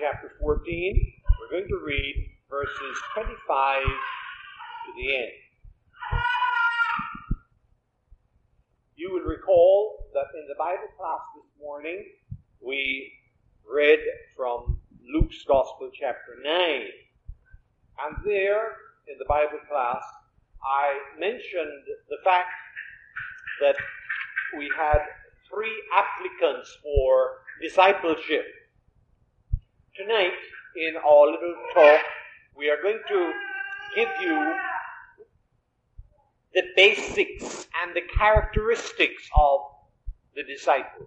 chapter 14. We're going to read verses 25 to the end. You will recall that in the Bible class this morning, we read from Luke's Gospel, chapter 9. And there, in the Bible class, I mentioned the fact that we had 3 applicants for discipleship. Tonight, in our little talk, we are going to give you the basics and the characteristics of the disciple.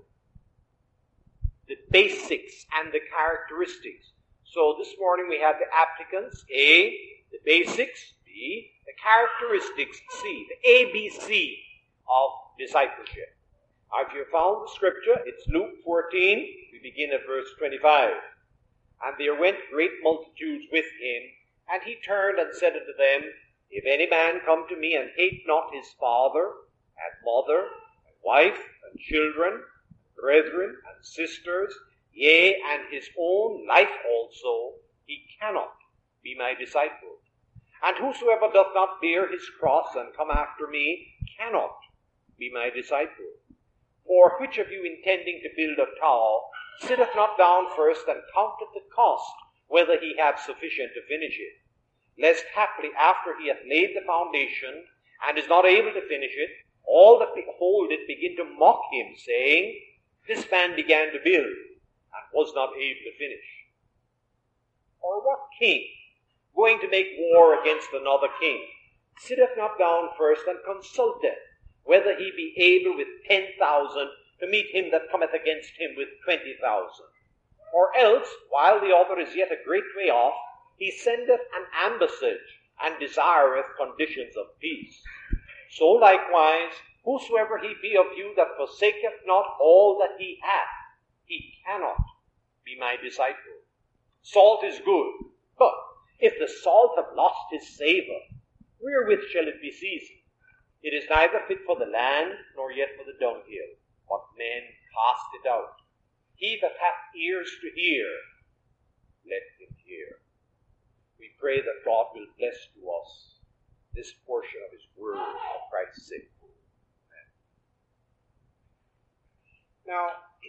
The basics and the characteristics. So this morning we have the applicants, A, the basics, B, the characteristics, C, the ABC of discipleship. Now, if you found the scripture, it's Luke 14, we begin at verse 25. And there went great multitudes with him, and he turned and said unto them, If any man come to me and hate not his father, and mother, and wife, and children, and brethren, and sisters, yea, and his own life also, he cannot be my disciple. And whosoever doth not bear his cross and come after me cannot be my disciple. For which of you intending to build a tower sitteth not down first and counteth the cost, whether he have sufficient to finish it? Lest haply after he hath laid the foundation and is not able to finish it, all that behold it begin to mock him, saying, This man began to build and was not able to finish. Or what king, going to make war against another king, sitteth not down first and consulteth whether he be able with 10,000 to meet him that cometh against him with 20,000? Or else, while the other is yet a great way off, he sendeth an ambassage and desireth conditions of peace. So likewise, whosoever he be of you that forsaketh not all that he hath, he cannot be my disciple. Salt is good, but if the salt have lost his savour, wherewith shall it be seasoned? It is neither fit for the land, nor yet for the dunghill, but men cast it out. He that hath ears to hear, let him hear. We pray that God will bless to us this portion of his word for Christ's sake. Amen. Now,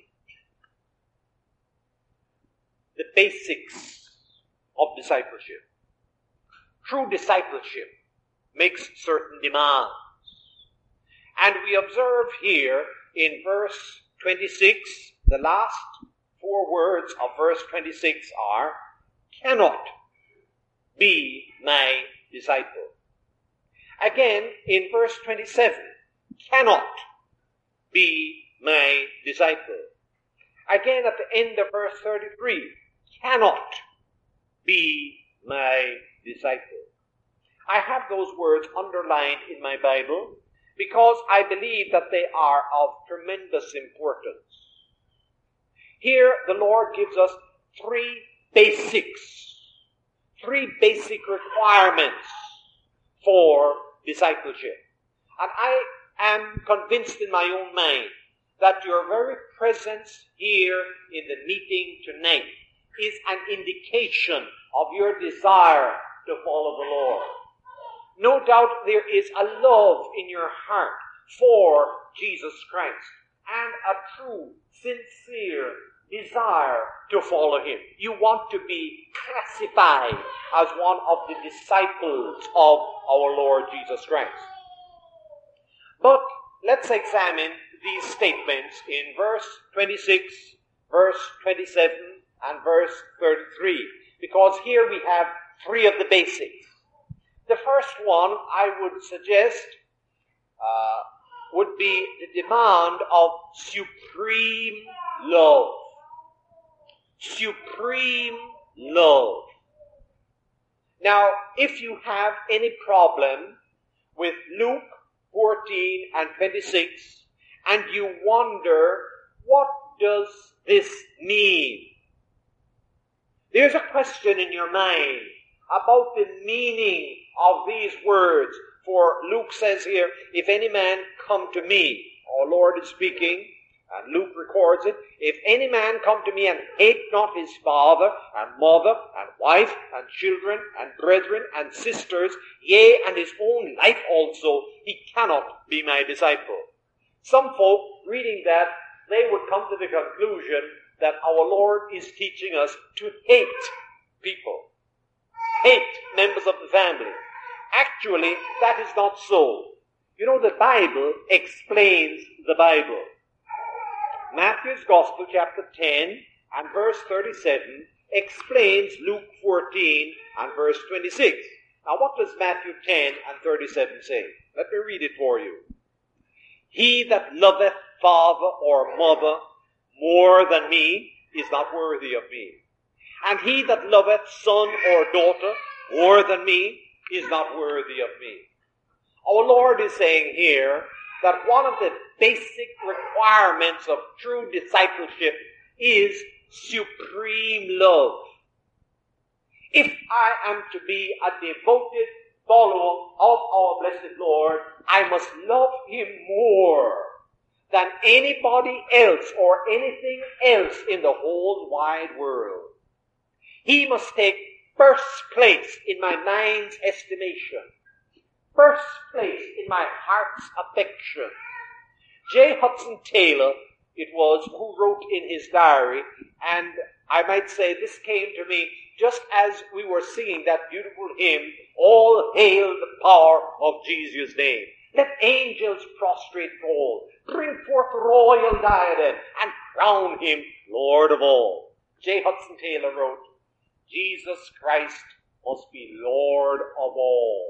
the basics of discipleship. True discipleship makes certain demands. And we observe here in verse 26, the last 4 words of verse 26 are, cannot be my disciple. Again, in verse 27, cannot be my disciple. Again, at the end of verse 33, cannot be my disciple. I have those words underlined in my Bible because I believe that they are of tremendous importance. Here, the Lord gives us 3 basics, 3 basic requirements for discipleship. And I am convinced in my own mind that your very presence here in the meeting tonight is an indication of your desire to follow the Lord. No doubt there is a love in your heart for Jesus Christ and a true, sincere desire to follow him. You want to be classified as one of the disciples of our Lord Jesus Christ. But let's examine these statements in verse 26, verse 27, and verse 33, because here we have 3 of the basics. The first one I would suggest would be the demand of supreme love. Supreme love. Now, if you have any problem with Luke 14 and 26, and you wonder, what does this mean? There's a question in your mind about the meaning of these words. For Luke says here, if any man come to me, our Lord is speaking, And Luke records it. If any man come to me and hate not his father and mother and wife and children and brethren and sisters, yea, and his own life also, he cannot be my disciple. Some folk, reading that, they would come to the conclusion that our Lord is teaching us to hate people. Hate members of the family. Actually, that is not so. You know, the Bible explains the Bible. Matthew's Gospel, chapter 10 and verse 37, explains Luke 14 and verse 26. Now, what does Matthew 10 and 37 say? Let me read it for you. He that loveth father or mother more than me is not worthy of me. And he that loveth son or daughter more than me is not worthy of me. Our Lord is saying here that one of the basic requirements of true discipleship is supreme love. If I am to be a devoted follower of our blessed Lord, I must love him more than anybody else or anything else in the whole wide world. He must take first place in my mind's estimation, first place in my heart's affection. J. Hudson Taylor, it was, who wrote in his diary, and I might say this came to me just as we were singing that beautiful hymn, All Hail the Power of Jesus' Name. Let angels prostrate fall, bring forth royal diadem, and crown him Lord of all. J. Hudson Taylor wrote, Jesus Christ must be Lord of all,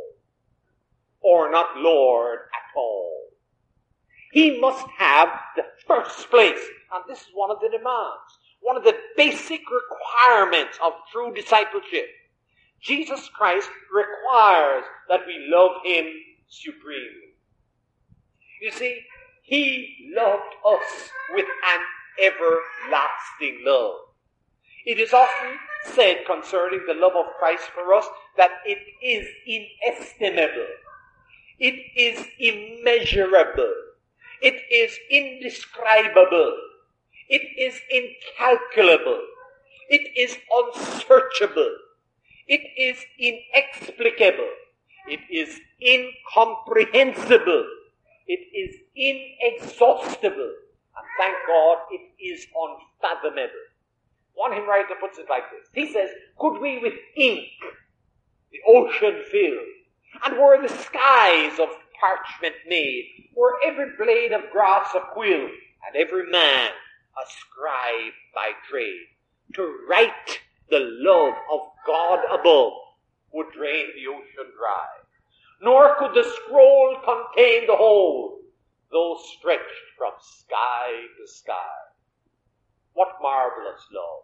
or not Lord at all. He must have the first place, and this is one of the demands, one of the basic requirements of true discipleship. Jesus Christ requires that we love him supremely. You see, he loved us with an everlasting love. It is often said concerning the love of Christ for us that it is inestimable. It is immeasurable. It is indescribable. It is incalculable. It is unsearchable. It is inexplicable. It is incomprehensible. It is inexhaustible. And thank God it is unfathomable. One hymn writer puts it like this. He says, could we with ink the ocean fill, and were the skies of parchment made, were every blade of grass a quill, and every man a scribe by trade, to write the love of God above would drain the ocean dry. Nor could the scroll contain the whole, though stretched from sky to sky. What marvelous love.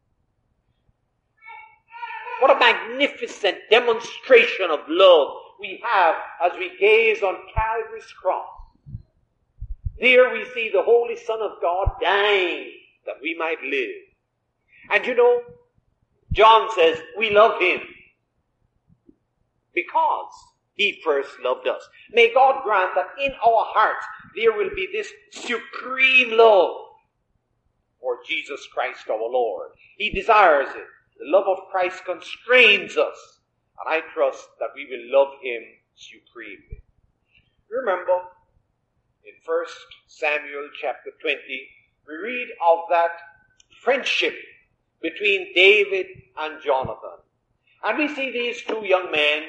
What a magnificent demonstration of love we have as we gaze on Calvary's cross. There we see the Holy Son of God dying that we might live. And you know, John says we love him because he first loved us. May God grant that in our hearts there will be this supreme love for Jesus Christ our Lord. He desires it. The love of Christ constrains us, and I trust that we will love him supremely. Remember, in 1 Samuel chapter 20, we read of that friendship between David and Jonathan. And we see these two young men.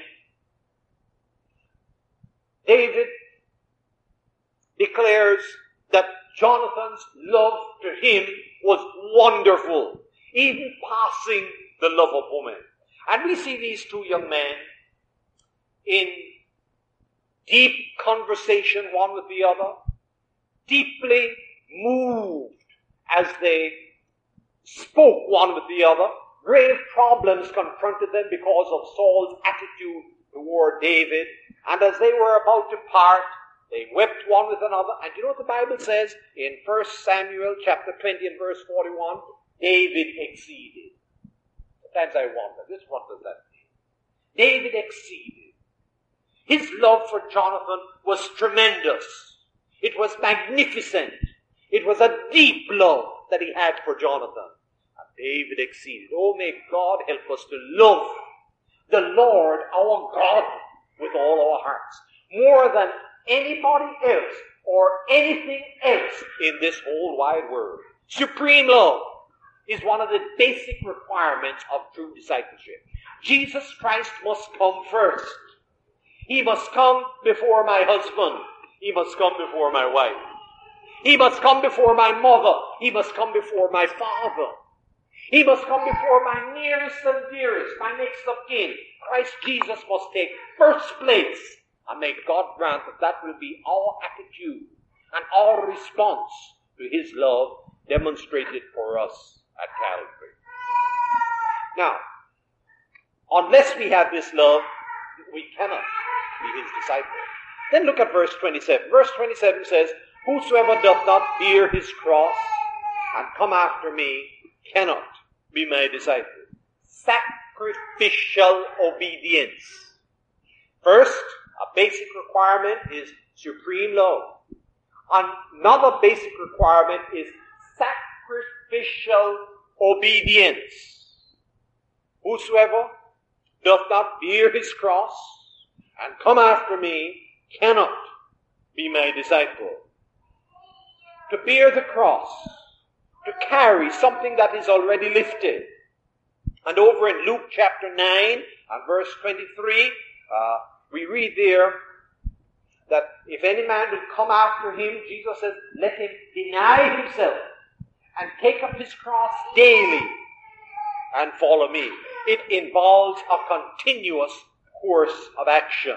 David declares that Jonathan's love to him was wonderful, even passing the love of woman. And we see these two young men in deep conversation one with the other, deeply moved as they spoke one with the other. Grave problems confronted them because of Saul's attitude toward David. And as they were about to part, they wept one with another. And you know what the Bible says in 1 Samuel chapter 20 and verse 41? David exceeded. Sometimes I wonder, what does that mean? David exceeded. His love for Jonathan was tremendous. It was magnificent. It was a deep love that he had for Jonathan. And David exceeded. Oh, may God help us to love the Lord our God with all our hearts, more than anybody else or anything else in this whole wide world. Supreme love is one of the basic requirements of true discipleship. Jesus Christ must come first. He must come before my husband. He must come before my wife. He must come before my mother. He must come before my father. He must come before my nearest and dearest, my next of kin. Christ Jesus must take first place. And may God grant that that will be our attitude and our response to his love demonstrated for us at Calvary. Now, unless we have this love, we cannot be his disciple. Then look at verse 27. Verse 27 says, whosoever doth not bear his cross and come after me cannot be my disciple. Sacrificial obedience. First, a basic requirement is supreme love. Another basic requirement is sacrificial obedience. Whosoever doth not bear his cross and come after me cannot be my disciple. To bear the cross, to carry something that is already lifted. And over in Luke chapter 9 and verse 23, we read there that if any man will come after him, Jesus says, let him deny himself and take up his cross daily and follow me. It involves a continuous course of action.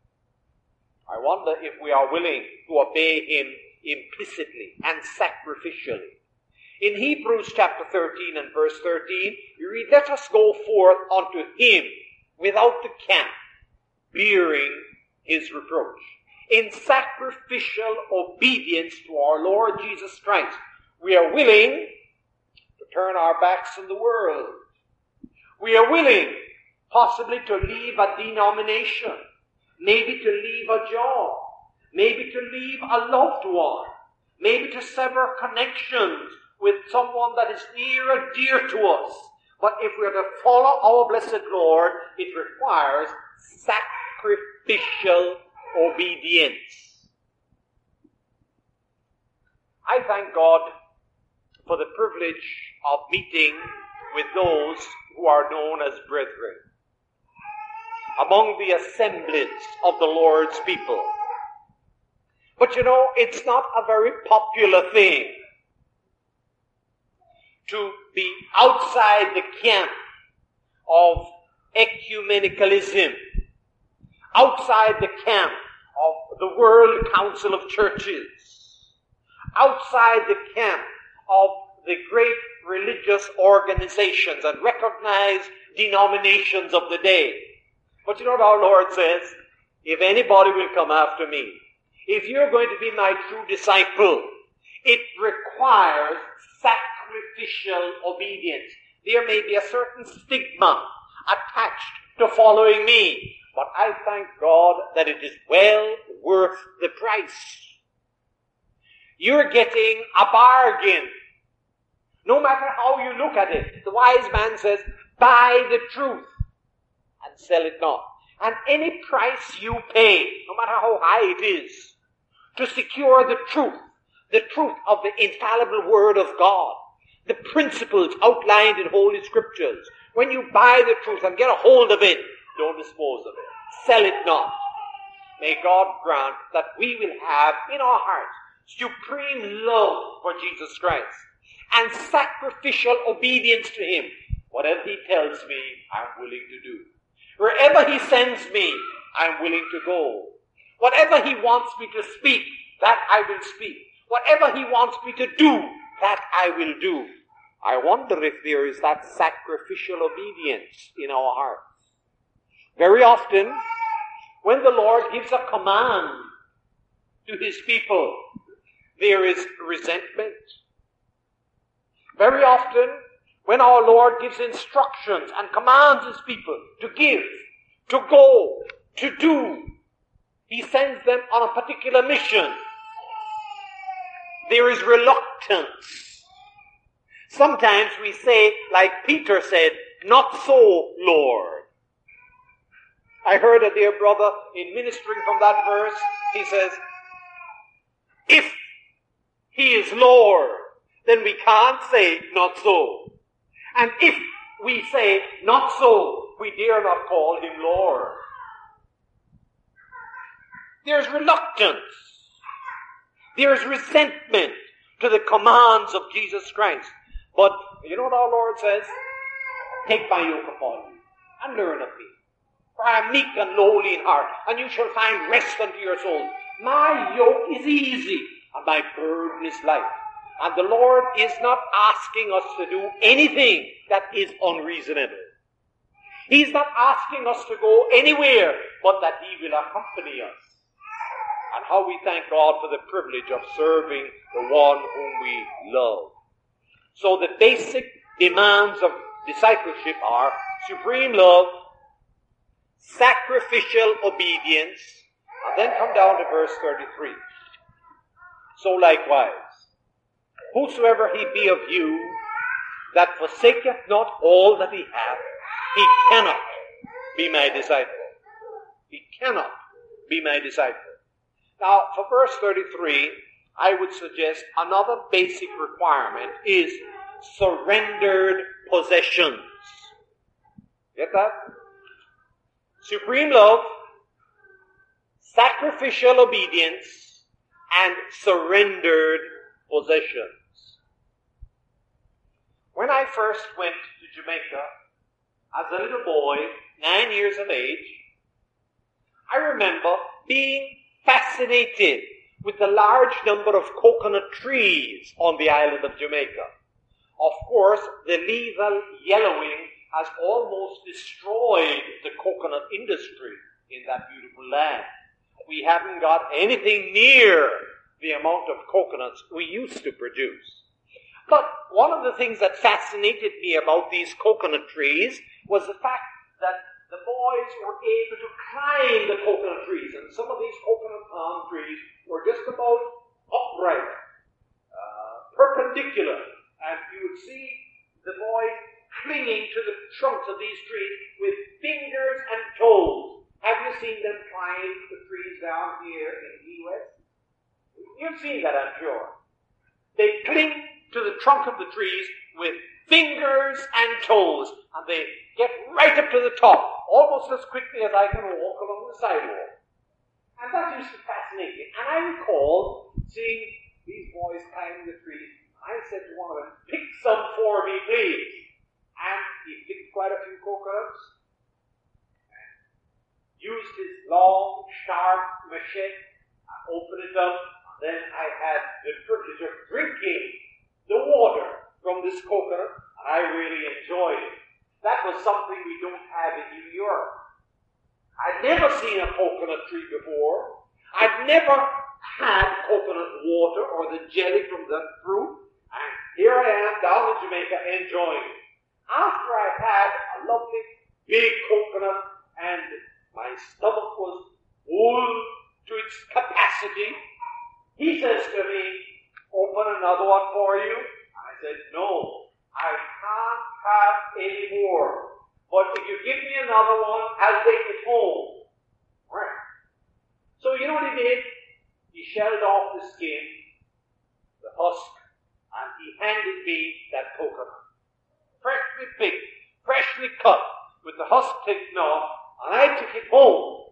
I wonder if we are willing to obey him implicitly and sacrificially. In Hebrews chapter 13 and verse 13, we read, let us go forth unto him without the camp, bearing his reproach. In sacrificial obedience to our Lord Jesus Christ, we are willing to turn our backs on the world. We are willing possibly to leave a denomination, maybe to leave a job, maybe to leave a loved one, maybe to sever connections with someone that is near and dear to us. But if we are to follow our blessed Lord, it requires sacrificial obedience. I thank God for the privilege of meeting with those who are known as brethren among the assemblies of the Lord's people. But you know, it's not a very popular thing to be outside the camp of ecumenicalism, outside the camp of the World Council of Churches, outside the camp of the great religious organizations and recognized denominations of the day. But you know what our Lord says? If anybody will come after me, if you're going to be my true disciple, it requires sacrificial obedience. There may be a certain stigma attached to following me, but I thank God that it is well worth the price. You're getting a bargain. No matter how you look at it. The wise man says, buy the truth and sell it not. And any price you pay, no matter how high it is, to secure the truth of the infallible Word of God, the principles outlined in Holy Scriptures, when you buy the truth and get a hold of it, don't dispose of it. Sell it not. May God grant that we will have in our hearts supreme love for Jesus Christ and sacrificial obedience to him. Whatever he tells me, I'm willing to do. Wherever he sends me, I'm willing to go. Whatever he wants me to speak, that I will speak. Whatever he wants me to do, that I will do. I wonder if there is that sacrificial obedience in our hearts. Very often, when the Lord gives a command to his people, there is resentment. Very often, when our Lord gives instructions and commands his people to give, to go, to do, he sends them on a particular mission. there is reluctance. Sometimes we say, like Peter said, "Not so, Lord." I heard a dear brother in ministering from that verse, he says, if he is Lord, then we can't say, "Not so." And if we say, "Not so," we dare not call him Lord. There's reluctance. There's resentment to the commands of Jesus Christ. But you know what our Lord says? "Take my yoke upon you and learn of me. For I am meek and lowly in heart, and you shall find rest unto your souls. My yoke is easy, and my burden is light." And the Lord is not asking us to do anything that is unreasonable. He's not asking us to go anywhere, but that He will accompany us. And how we thank God for the privilege of serving the one whom we love. So the basic demands of discipleship are supreme love, sacrificial obedience, and then come down to verse 33. "So likewise, whosoever he be of you that forsaketh not all that he hath, he cannot be my disciple." He cannot be my disciple. Now, for verse 33, I would suggest another basic requirement is surrendered possessions. Get that? Supreme love, sacrificial obedience, and surrendered possessions. When I first went to Jamaica as a little boy, 9 years of age, I remember being fascinated with the large number of coconut trees on the island of Jamaica. Of course, the lethal yellowing has almost destroyed the coconut industry in that beautiful land. We haven't got anything near the amount of coconuts we used to produce. But one of the things that fascinated me about these coconut trees was the fact that the boys were able to climb the coconut trees, and some of these coconut palm trees were just about upright, perpendicular, and you would see the boys clinging to the trunks of these trees with fingers and toes. Have you seen them climb the trees down here in Key West? You've seen that, I'm sure. They cling to the trunk of the trees with fingers and toes, and they get right up to the top, almost as quickly as I can walk along the sidewalk. And that used to fascinate me. And I recall seeing these boys climbing the trees. I said to one of them, "Pick some for me, please." And he picked quite a few coconuts, and used his long, sharp machete, opened it up, and then I had the privilege of drinking the water from this coconut, and I really enjoyed it. That was something we don't have in New York. I'd never seen a coconut tree before. I'd never had coconut water or the jelly from the fruit, and here I am down in Jamaica enjoying it. After I had a lovely big coconut and my stomach was full to its capacity, he says to me, "Open another one for you?" I said, "No, I can't have any more. But if you give me another one, I'll take it home." Right. So you know what he did? He shelled off the skin, the husk, and he handed me that coconut. Freshly picked, freshly cut, with the husk taken off, and I took it home.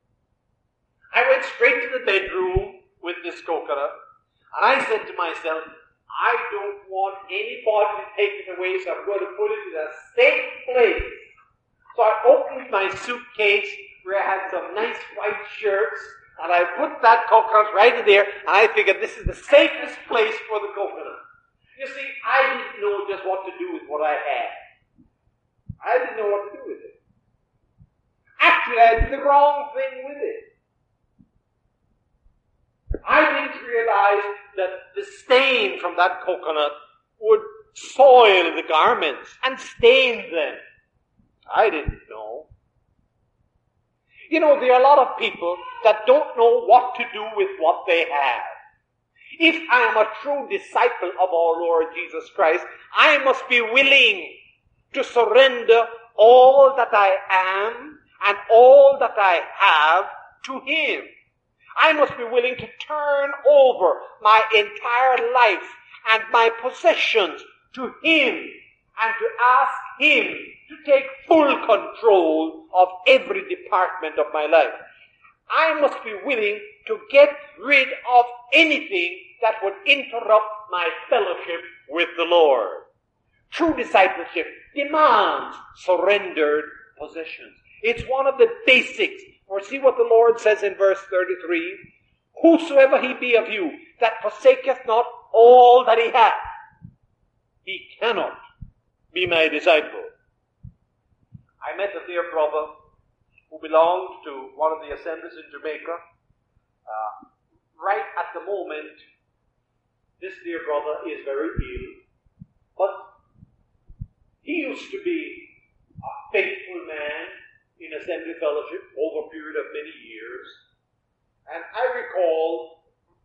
I went straight to the bedroom with this coconut, and I said to myself, I don't want anybody to take it away, so I'm going to put it in a safe place. So I opened my suitcase where I had some nice white shirts, and I put that coconut right in there, and I figured this is the safest place for the coconut. You see, I didn't know just what to do with what I had. I didn't know what to do with it. Actually, I did the wrong thing with it. I didn't realize that the stain from that coconut would soil the garments and stain them. I didn't know. You know, there are a lot of people that don't know what to do with what they have. If I am a true disciple of our Lord Jesus Christ, I must be willing to surrender all that I am and all that I have to Him. I must be willing to turn over my entire life and my possessions to Him and to ask Him to take full control of every department of my life. I must be willing to get rid of anything that would interrupt my fellowship with the Lord. True discipleship demands surrendered possessions. It's one of the basics. Or see what the Lord says in verse 33. Whosoever he be of you that forsaketh not all that he hath, he cannot be my disciple. I met a dear brother who belonged to one of the assemblies in Jamaica. Right at the moment, this dear brother is very ill, but he used to be a faithful man in assembly fellowship over a period of many years. And I recall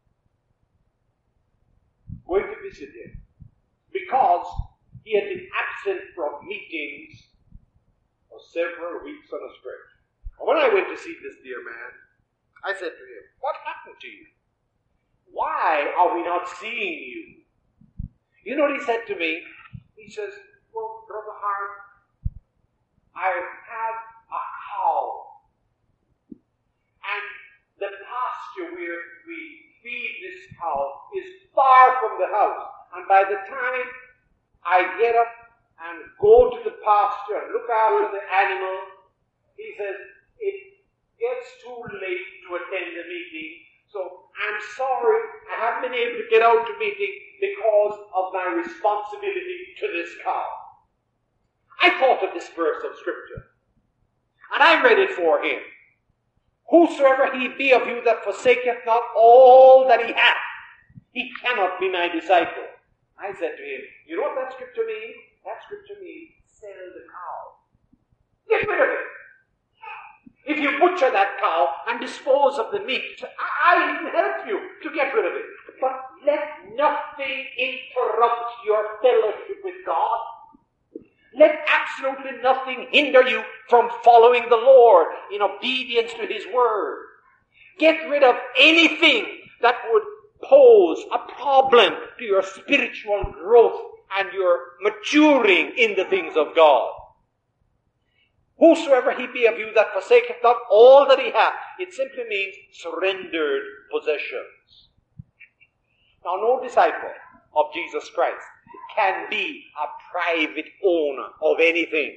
going to visit him because he had been absent from meetings for several weeks on a stretch. And when I went to see this dear man, I said to him, "What happened to you? Why are we not seeing you?" You know what he said to me? He says, "Well, Brother Hart, I have a cow, and the pasture where we feed this cow is far from the house, and by the time I get up and go to the pasture and look after the animal," he says, "it gets too late to attend the meeting, so I'm sorry I haven't been able to get out to meeting because of my responsibility to this cow." I thought of this verse of Scripture, and I read it for him. Whosoever he be of you that forsaketh not all that he hath, he cannot be my disciple. I said to him, you know what that Scripture means? That Scripture means sell the cow. Get rid of it. If you butcher that cow and dispose of the meat, I can help you to get rid of it. But let nothing interrupt your fellowship with God. Let absolutely nothing hinder you from following the Lord in obedience to His Word. Get rid of anything that would pose a problem to your spiritual growth and your maturing in the things of God. Whosoever he be of you that forsaketh not all that he hath, it simply means surrendered possessions. Now, no disciple of Jesus Christ can be a private owner of anything.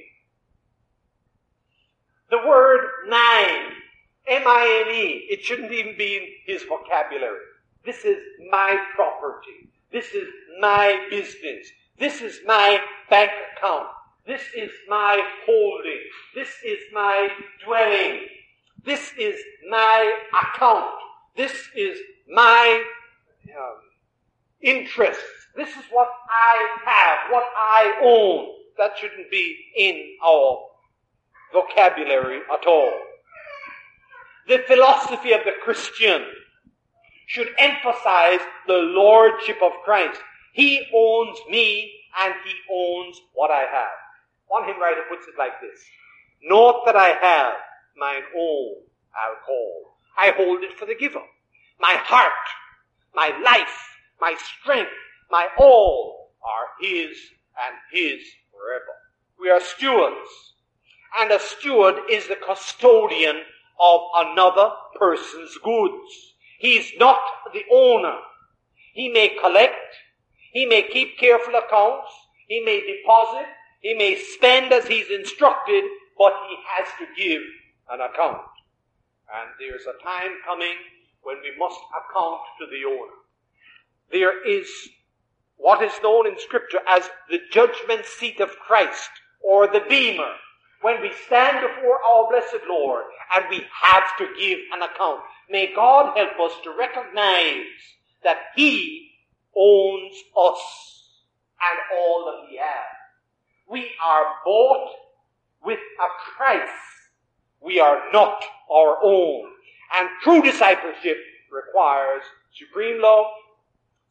The word mine, M-I-N-E, it shouldn't even be in his vocabulary. This is my property. This is my business. This is my bank account. This is my holding. This is my dwelling. This is my account. This is my interest. This is what I have, what I own. That shouldn't be in our vocabulary at all. The philosophy of the Christian should emphasize the lordship of Christ. He owns me and He owns what I have. One hymn writer puts it like this: "Naught that I have, mine own I'll call. I hold it for the giver. My heart, my life, my strength, my all are His and His forever." We are stewards, and a steward is the custodian of another person's goods. He's not the owner. He may collect, he may keep careful accounts, he may deposit, he may spend as he's instructed, but he has to give an account. And there's a time coming when we must account to the owner. There is what is known in Scripture as the judgment seat of Christ, or the Bema, when we stand before our blessed Lord and we have to give an account. May God help us to recognize that He owns us and all that we have. We are bought with a price. We are not our own. And true discipleship requires supreme love,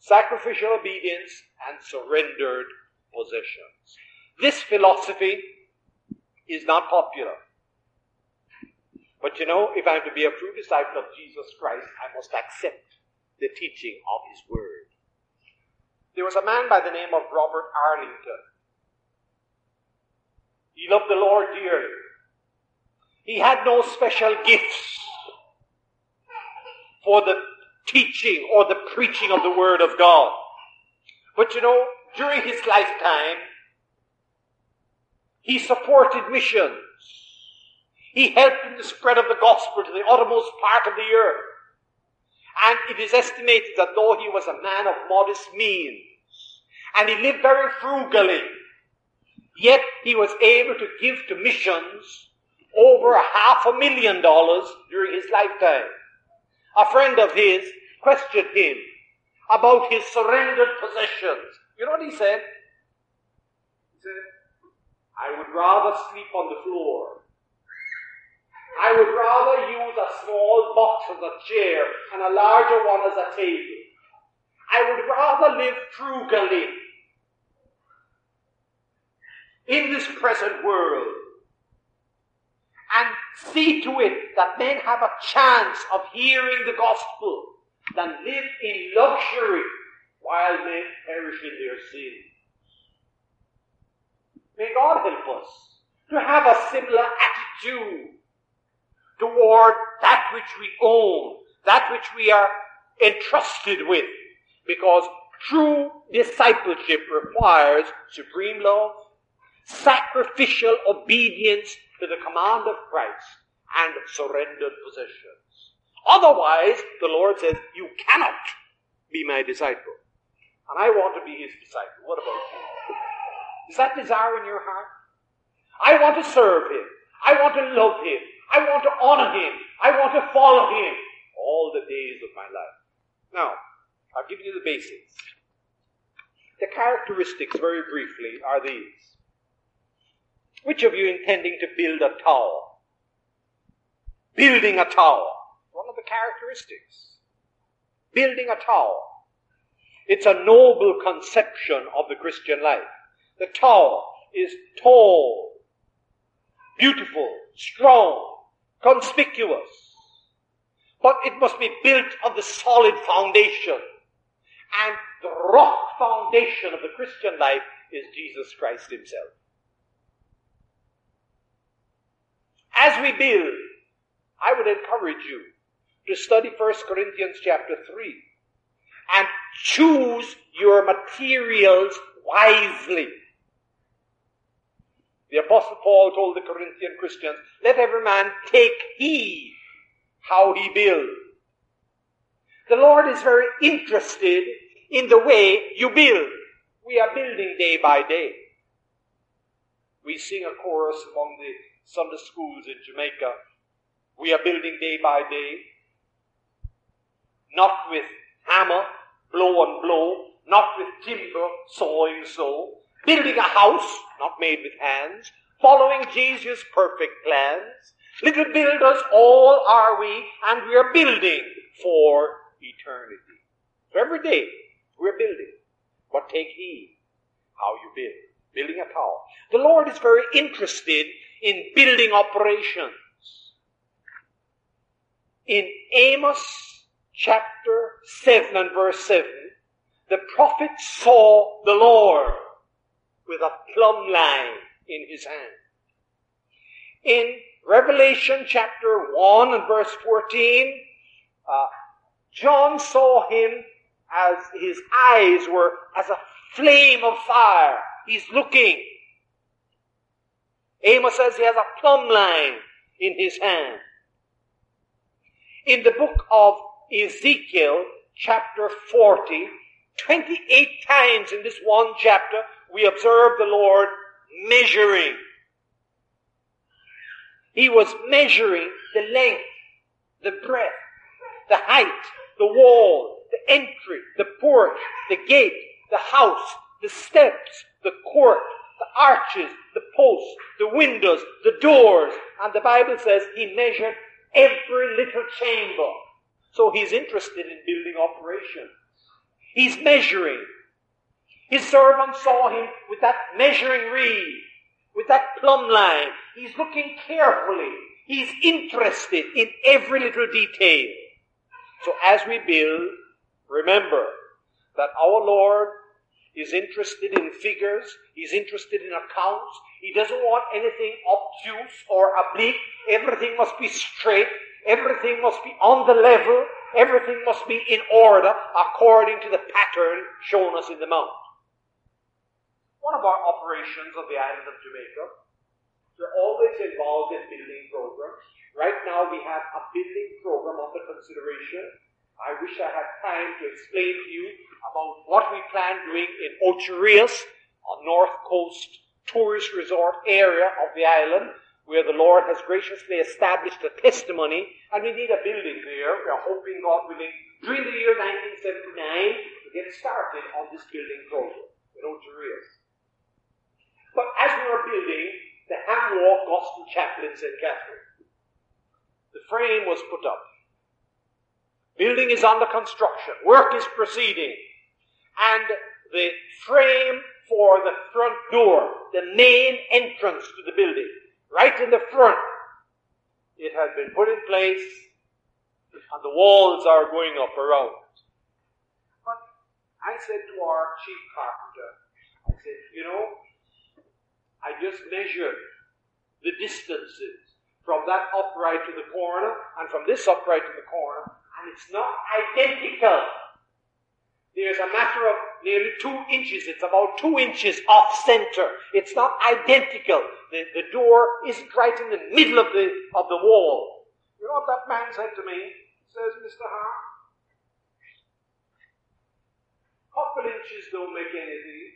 sacrificial obedience, and surrendered possessions. This philosophy is not popular. But you know, if I'm to be a true disciple of Jesus Christ, I must accept the teaching of His Word. There was a man by the name of Robert Arlington. He loved the Lord dearly. He had no special gifts for the teaching or the preaching of the Word of God. But you know, during his lifetime, he supported missions. He helped in the spread of the gospel to the uttermost part of the earth. And it is estimated that though he was a man of modest means, and he lived very frugally, yet he was able to give to missions over $500,000 during his lifetime. A friend of his questioned him about his surrendered possessions. You know what he said? He said, I would rather sleep on the floor. I would rather use a small box as a chair and a larger one as a table. I would rather live frugally in this present world and see to it that men have a chance of hearing the gospel than live in luxury while men perish in their sins. May God help us to have a similar attitude toward that which we own, that which we are entrusted with, because true discipleship requires supreme love, sacrificial obedience to the command of Christ, and surrendered possessions. Otherwise, the Lord says, you cannot be my disciple. And I want to be His disciple. What about you? Is that desire in your heart? I want to serve Him. I want to love Him. I want to honor Him. I want to follow Him all the days of my life. Now, I'll give you the basics. The characteristics, very briefly, are these. Which of you intending to build a tower? Building a tower. One of the characteristics. Building a tower. It's a noble conception of the Christian life. The tower is tall, beautiful, strong, conspicuous. But it must be built on the solid foundation. And the rock foundation of the Christian life is Jesus Christ Himself. As we build, I would encourage you to study 1 Corinthians chapter 3 and choose your materials wisely. The Apostle Paul told the Corinthian Christians, let every man take heed how he builds. The Lord is very interested in the way you build. We are building day by day. We sing a chorus among the Sunday schools in Jamaica. We are building day by day. Not with hammer, blow and blow. Not with timber, sawing so. Building a house, not made with hands. Following Jesus' perfect plans. Little builders all are we, and we are building for eternity. So every day, we're building. But take heed how you build. Building a tower. The Lord is very interested in building operations. In Amos chapter 7 and verse 7, the prophet saw the Lord with a plumb line in his hand. In Revelation chapter 1 and verse 14, John saw him as his eyes were as a flame of fire. He's looking. Amos says he has a plumb line in his hand. In the book of Ezekiel, chapter 40, 28 times in this one chapter, we observe the Lord measuring. He was measuring the length, the breadth, the height, the wall, the entry, the porch, the gate, the house, the steps, the court, the arches, the posts, the windows, the doors. And the Bible says he measured every little chamber. So he's interested in building operations. He's measuring. His servant saw him with that measuring reed, with that plumb line. He's looking carefully. He's interested in every little detail. So as we build, remember that our Lord is interested in figures. He's interested in accounts. He doesn't want anything obtuse or oblique. Everything must be straight. Everything must be on the level. Everything must be in order according to the pattern shown us in the mount. One of our operations of the island of Jamaica, we're always involved in building programs. Right now we have a building program under consideration. I wish I had time to explain to you about what we plan doing in Ocho Rios, a north coast tourist resort area of the island, where the Lord has graciously established a testimony, and we need a building there. We are hoping, God willing, during the year 1979 to get started on this building program in Ocho Rios. But as we were building the Ham Walk Gospel Chapel in St. Catherine, the frame was put up. Building is under construction. Work is proceeding. And the frame for the front door, the main entrance to the building, right in the front, it has been put in place, and the walls are going up around it. But I said to our chief carpenter, I said, I just measured the distances from that upright to the corner, and from this upright to the corner, and it's not identical. There's a matter of nearly 2 inches. It's about 2 inches off center. It's not identical. The door isn't right in the middle of the wall. You know what that man said to me? He says, Mr. Hart, couple inches don't make anything.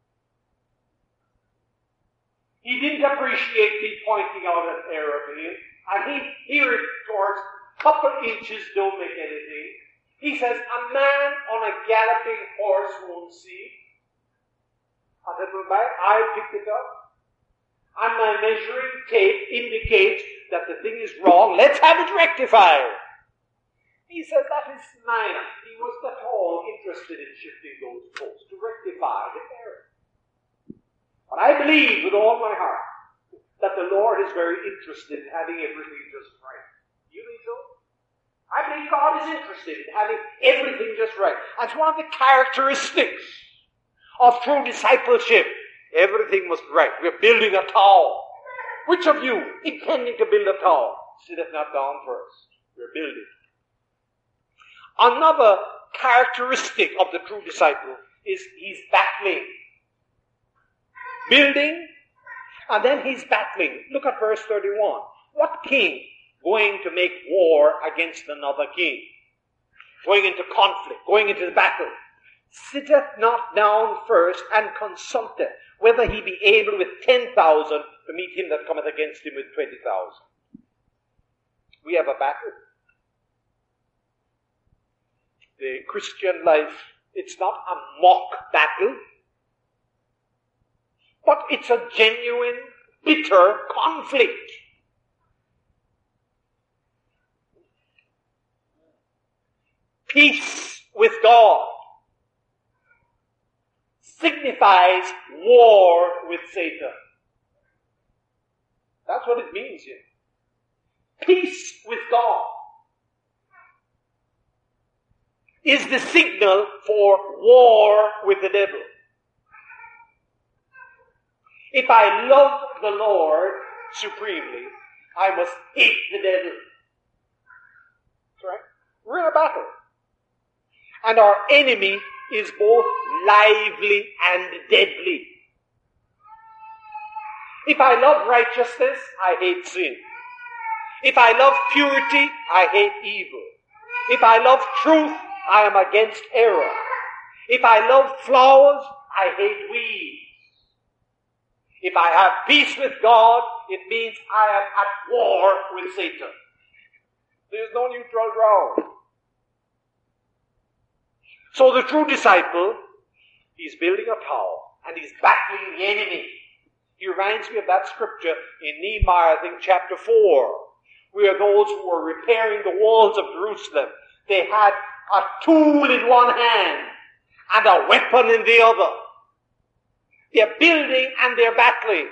He didn't appreciate me pointing out an error to him, and he retorts, couple inches don't make anything. He says, a man on a galloping horse won't see. I said, well, I picked it up, and my measuring tape indicates that the thing is wrong. Let's have it rectified. He says, that is minor. He was at all interested in shifting those posts to rectify the error. But I believe with all my heart that the Lord is very interested in having everything just right. You think so? I believe God is interested in having everything just right. That's one of the characteristics of true discipleship. Everything must be right. We're building a tower. Which of you, intending to build a tower, sitteth not down first? We're building. Another characteristic of the true disciple is he's battling. Building, and then he's battling. Look at verse 31. What king going to make war against another king? Going into conflict, going into the battle. Sitteth not down first and consulteth whether he be able with 10,000 to meet him that cometh against him with 20,000. We have a battle. The Christian life, it's not a mock battle, but it's a genuine, bitter conflict. Peace with God signifies war with Satan. That's what it means here. Peace with God is the signal for war with the devil. If I love the Lord supremely, I must hate the devil. That's right. We're in a battle. And our enemy is both lively and deadly. If I love righteousness, I hate sin. If I love purity, I hate evil. If I love truth, I am against error. If I love flowers, I hate weeds. If I have peace with God, it means I am at war with Satan. There's no neutral ground. So the true disciple, he's building a tower and he's battling the enemy. He reminds me of that scripture in Nehemiah, I think chapter 4, where those who were repairing the walls of Jerusalem, they had a tool in one hand and a weapon in the other. They're building and they're battling.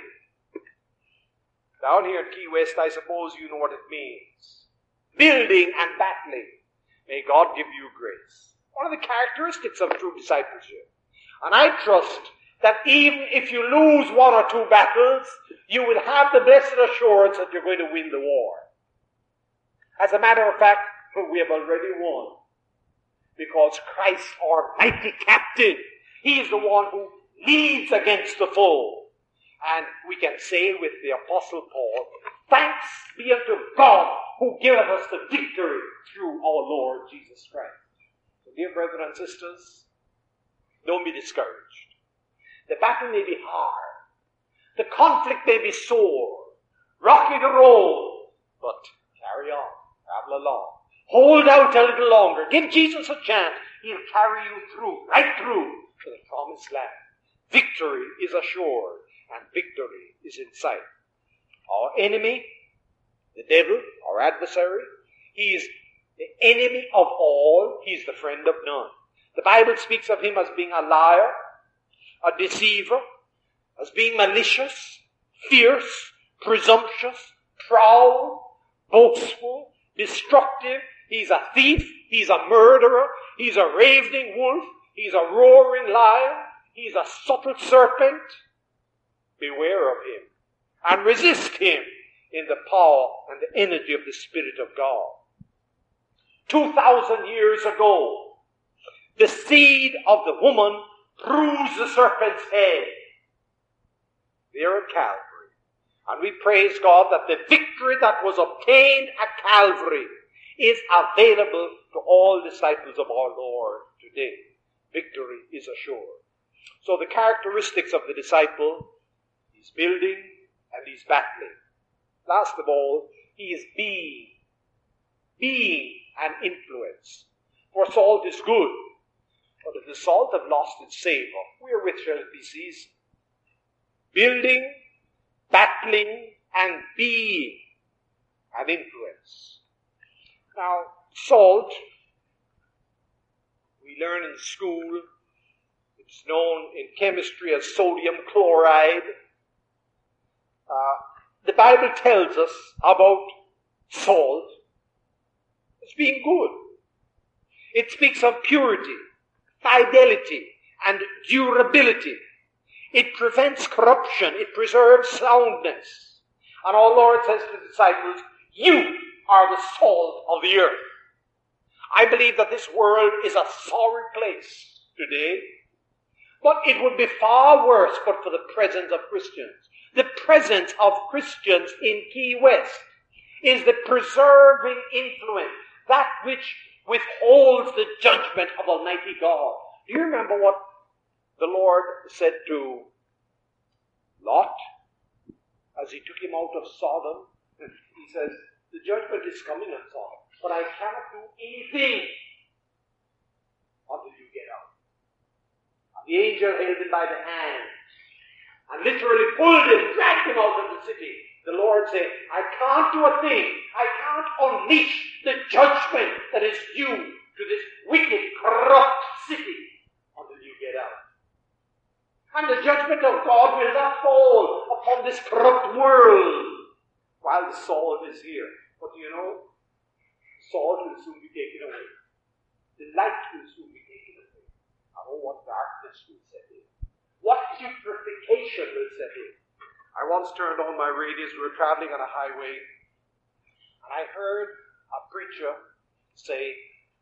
Down here in Key West, I suppose you know what it means. Building and battling. May God give you grace. One of the characteristics of true discipleship. And I trust that even if you lose one or two battles, you will have the blessed assurance that you're going to win the war. As a matter of fact, we have already won. Because Christ, our mighty captain, he is the one who leads against the foe. And we can say with the Apostle Paul, thanks be unto God who giveth us the victory through our Lord Jesus Christ. So dear brethren and sisters, don't be discouraged. The battle may be hard. The conflict may be sore, rocky the road, but carry on, travel along. Hold out a little longer. Give Jesus a chance. He'll carry you through, right through, to the promised land. Victory is assured, and victory is in sight. Our enemy, the devil, our adversary, he is the enemy of all. He is the friend of none. The Bible speaks of him as being a liar, a deceiver, as being malicious, fierce, presumptuous, proud, boastful, destructive. He's a thief. He's a murderer. He's a ravening wolf. He's a roaring lion. He's a subtle serpent. Beware of him and resist him in the power and the energy of the Spirit of God. 2,000 years ago, the seed of the woman bruised the serpent's head there at Calvary. And we praise God that the victory that was obtained at Calvary is available to all disciples of our Lord today. Victory is assured. So the characteristics of the disciple, he's building and he's battling. Last of all, he is being an influence. For salt is good, but if the salt have lost its savor, wherewith shall it be seasoned? Building, battling, and being an influence. Now, salt, we learn in school, it's known in chemistry as sodium chloride. The Bible tells us about salt as being good. It speaks of purity, fidelity, and durability. It prevents corruption. It preserves soundness. And our Lord says to the disciples, you are the salt of the earth. I believe that this world is a sorry place today, but it would be far worse but for the presence of Christians. The presence of Christians in Key West is the preserving influence, that which withholds the judgment of Almighty God. Do you remember what the Lord said to Lot as he took him out of Sodom? He says, the judgment is coming on Sodom, but I cannot do anything until you get out. And the angel held him by the hand and literally pulled him, dragged him out of the city. The Lord said, I can't do a thing. I can't unleash the judgment that is due to this wicked, corrupt city until you get out. And the judgment of God will not fall upon this corrupt world while the salt is here. But you know, salt will soon be taken away. The light will soon be taken away. And oh, what darkness will set in. What putrefaction will set in. I once turned on my radio as we were traveling on a highway, and I heard a preacher say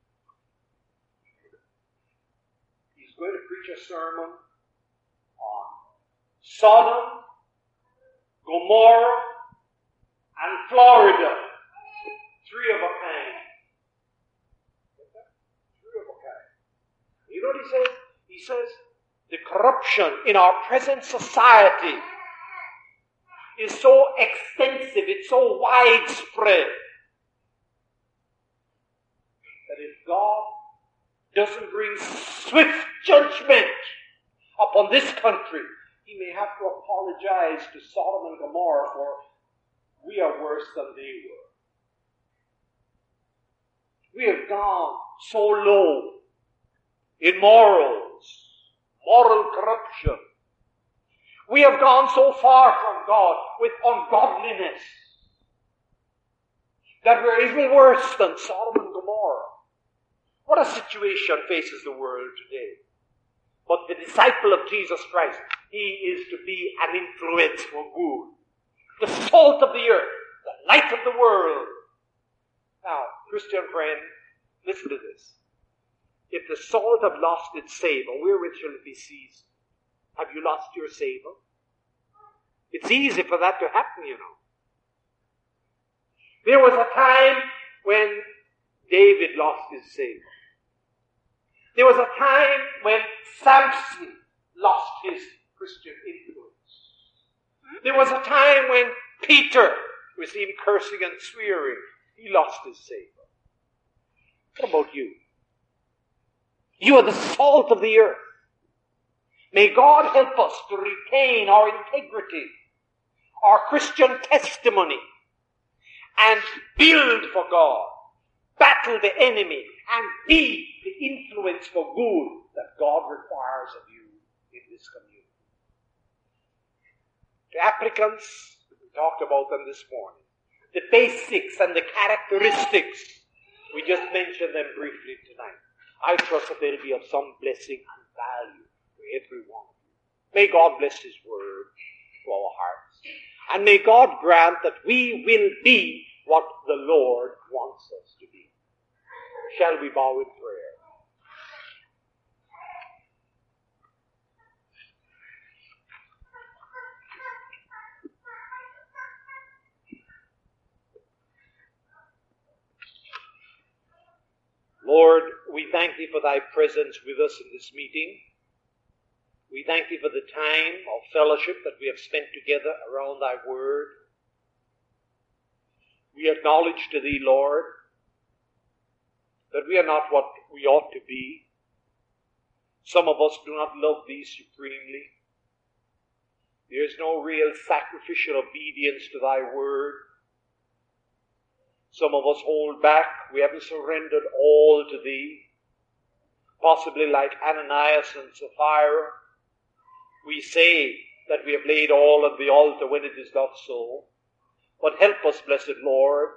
he's going to preach a sermon on Sodom, Gomorrah, and Florida. Three of a kind. Three of a kind. You know what he says? He says, the corruption in our present society is so extensive, it's so widespread, that if God doesn't bring swift judgment upon this country, he may have to apologize to Sodom and Gomorrah, for we are worse than they were. We have gone so low in morals, moral corruption. We have gone so far from God with ungodliness that we're even worse than Sodom and Gomorrah. What a situation faces the world today. But the disciple of Jesus Christ, he is to be an influence for good. The salt of the earth, the light of the world. Now, Christian friend, listen to this. If the salt have lost its savor, wherewith shall it be seasoned? Have you lost your savor? It's easy for that to happen, you know. There was a time when David lost his savor. There was a time when Samson lost his Christian influence. There was a time when Peter was even cursing and swearing. He lost his savor. What about you? You are the salt of the earth. May God help us to retain our integrity, our Christian testimony, and build for God, battle the enemy, and be the influence for good that God requires of you in this community. The applicants, we talked about them this morning. The basics and the characteristics, we just mentioned them briefly tonight. I trust that they'll be of some blessing and value to every one of you. May God bless His word to our hearts. And may God grant that we will be what the Lord wants us to be. Shall we bow in prayer? Lord, we thank Thee for Thy presence with us in this meeting. We thank Thee for the time of fellowship that we have spent together around Thy word. We acknowledge to Thee, Lord, that we are not what we ought to be. Some of us do not love Thee supremely. There is no real sacrificial obedience to Thy word. Some of us hold back. We haven't surrendered all to Thee. Possibly like Ananias and Sapphira, we say that we have laid all on the altar when it is not so. But help us, blessed Lord,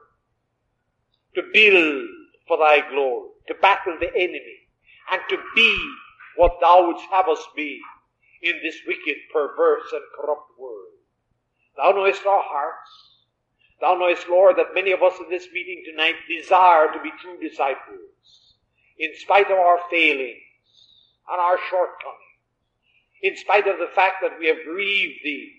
to build for Thy glory, to battle the enemy, and to be what Thou wouldst have us be in this wicked, perverse, and corrupt world. Thou knowest our hearts. Thou knowest, Lord, that many of us in this meeting tonight desire to be true disciples, in spite of our failings and our shortcomings, in spite of the fact that we have grieved Thee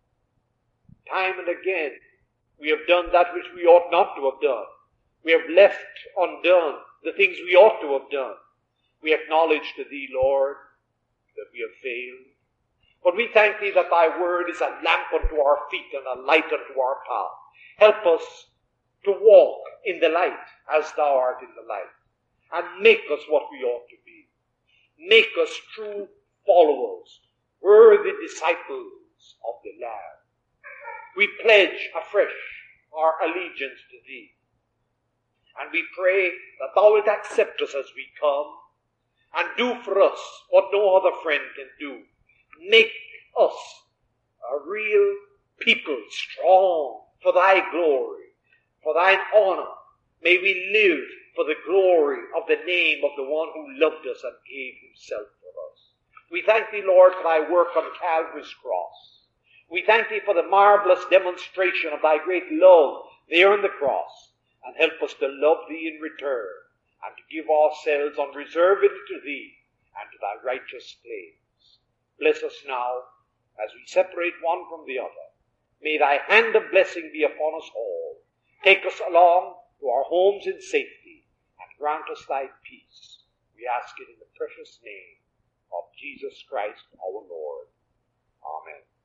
time and again. We have done that which we ought not to have done. We have left undone the things we ought to have done. We acknowledge to Thee, Lord, that we have failed. But we thank Thee that Thy word is a lamp unto our feet and a light unto our path. Help us to walk in the light as Thou art in the light, and make us what we ought to be. Make us true followers, worthy disciples of the Lamb. We pledge afresh our allegiance to Thee, and we pray that Thou wilt accept us as we come, and do for us what no other friend can do. Make us a real people, strong for Thy glory, for Thine honor. May we live for the glory of the name of the one who loved us and gave Himself for us. We thank Thee, Lord, for Thy work on Calvary's cross. We thank Thee for the marvelous demonstration of Thy great love there on the cross, and help us to love Thee in return, and to give ourselves unreservedly to Thee and to Thy righteous claims. Bless us now as we separate one from the other. May Thy hand of blessing be upon us all. Take us along to our homes in safety, and grant us Thy peace. We ask it in the precious name of Jesus Christ our Lord. Amen.